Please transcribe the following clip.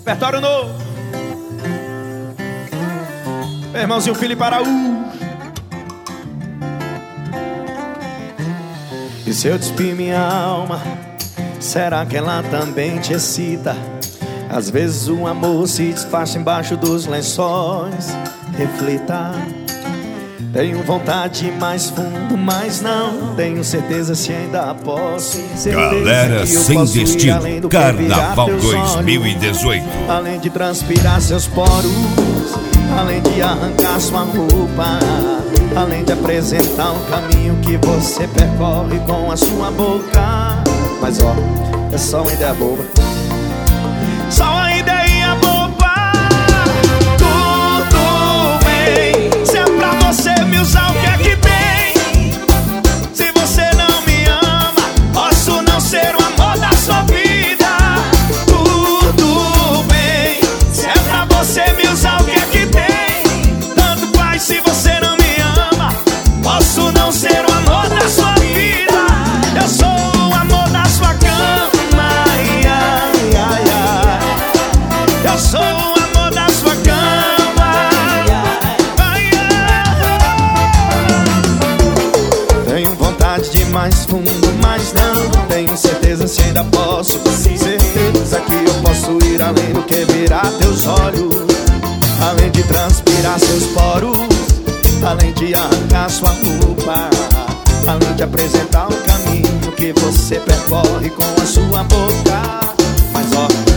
Repertório novo. Meu irmãozinho Felipe Araújo. E se eu despir minha alma, será que ela também te excita? Às vezes o amor se disfarça embaixo dos lençóis. Reflita. Tenho vontade de ir mais fundo, mas não tenho certeza se ainda posso. Galera Sem Destino, Carnaval 2018. Além de transpirar seus poros, além de arrancar sua roupa, além de apresentar um caminho que você percorre com a sua boca. Mas ó, é só uma ideia boba. Só uma ideia boba. Tudo bem, se é pra você me usar, o que é que tem? Se você não me ama, posso não ser o amor da sua vida. Tudo bem, se é pra você me usar, o que é que tem? Tanto faz, se você não me ama, posso não ser o amor da sua vida. Eu sou o amor da sua cama, ai, ai, ai, ai. Eu sou o amor da sua cama, ai, ai, ai. Tenho vontade de ir mais fundo, mas não tenho certeza se ainda posso. Certeza que eu posso ir além do que virar teus olhos, além de transpirar seus poros, além de arrancar sua roupa, além de apresentar um caminho que você percorre com a sua boca. Mas ó,